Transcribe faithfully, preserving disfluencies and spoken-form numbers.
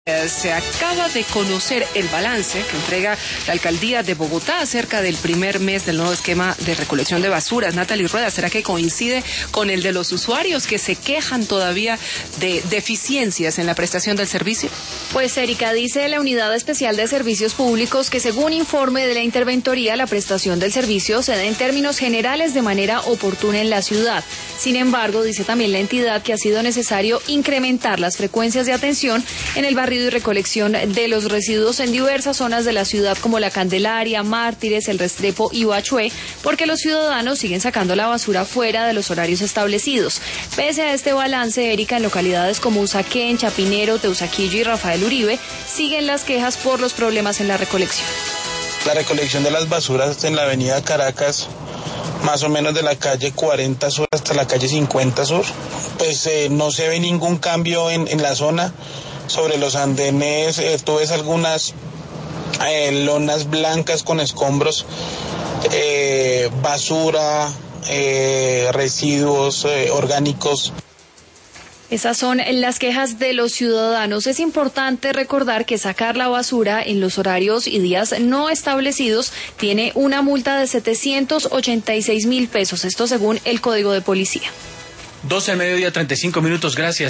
Se acaba de conocer el balance que entrega la alcaldía de Bogotá acerca del primer mes del nuevo esquema de recolección de basuras. Natalie Rueda, ¿será que coincide con el de los usuarios que se quejan todavía de deficiencias en la prestación del servicio? Pues Erika, dice la Unidad Especial de Servicios Públicos que según informe de la interventoría, la prestación del servicio se da en términos generales de manera oportuna en la ciudad. Sin embargo, dice también la entidad que ha sido necesario incrementar las frecuencias de atención en el barrido y recolección de los residuos en diversas zonas de la ciudad como La Candelaria, Mártires, El Restrepo y Bachué, porque los ciudadanos siguen sacando la basura fuera de los horarios establecidos. Pese a este balance, Erika, en localidades como Usaquén, Chapinero, Teusaquillo y Rafael Uribe, siguen las quejas por los problemas en la recolección. La recolección de las basuras en la avenida Caracas, más o menos de la calle cuarenta Sur hasta la calle cincuenta Sur, pues eh, no se ve ningún cambio en, en la zona. Sobre los andenes, eh, tú ves algunas eh, lonas blancas con escombros, eh, basura, eh, residuos eh, orgánicos. Esas son las quejas de los ciudadanos. Es importante recordar que sacar la basura en los horarios y días no establecidos tiene una multa de setecientos ochenta y seis mil pesos, esto según el Código de Policía. doce al mediodía, treinta y cinco minutos, gracias.